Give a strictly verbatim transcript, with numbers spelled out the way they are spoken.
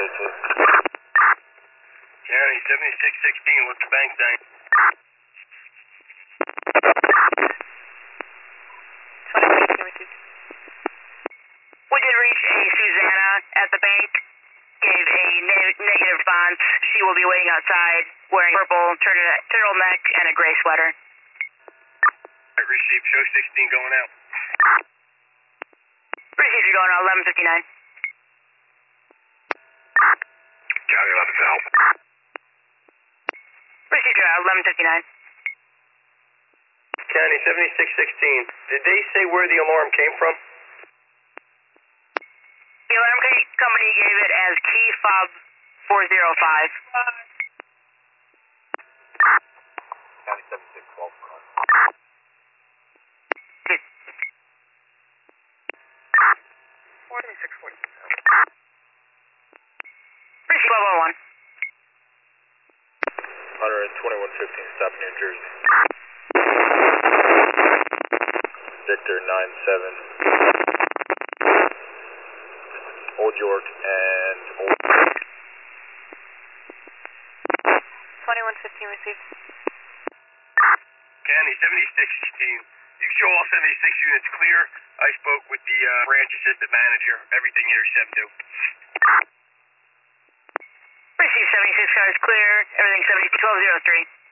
eighteen. County seventy-six sixteen, what's the bank saying? We did reach a Susanna at the bank, gave a ne- negative response. She will be waiting outside wearing purple turtle- turtleneck and a gray sweater. I received show sixteen going out. Received you going out eleven fifty-nine. County eleven to help. Received you out eleven fifty-nine. County seventy-six sixteen, did they say where the alarm came from? The alarm co- company gave it as key fob four zero five. County seventy-six twelve. forty-six forty. Received twelve oh one. one twenty-one fifteen, stopping New Jersey. Victor nine seven. Old York and Old. twenty-one fifteen received. County seventy-six sixteen, you show all seventy-six units clear. I spoke with the uh, branch assistant manager. Everything here is seven two. Received seventy-six cars clear. Everything seventy twelve oh three.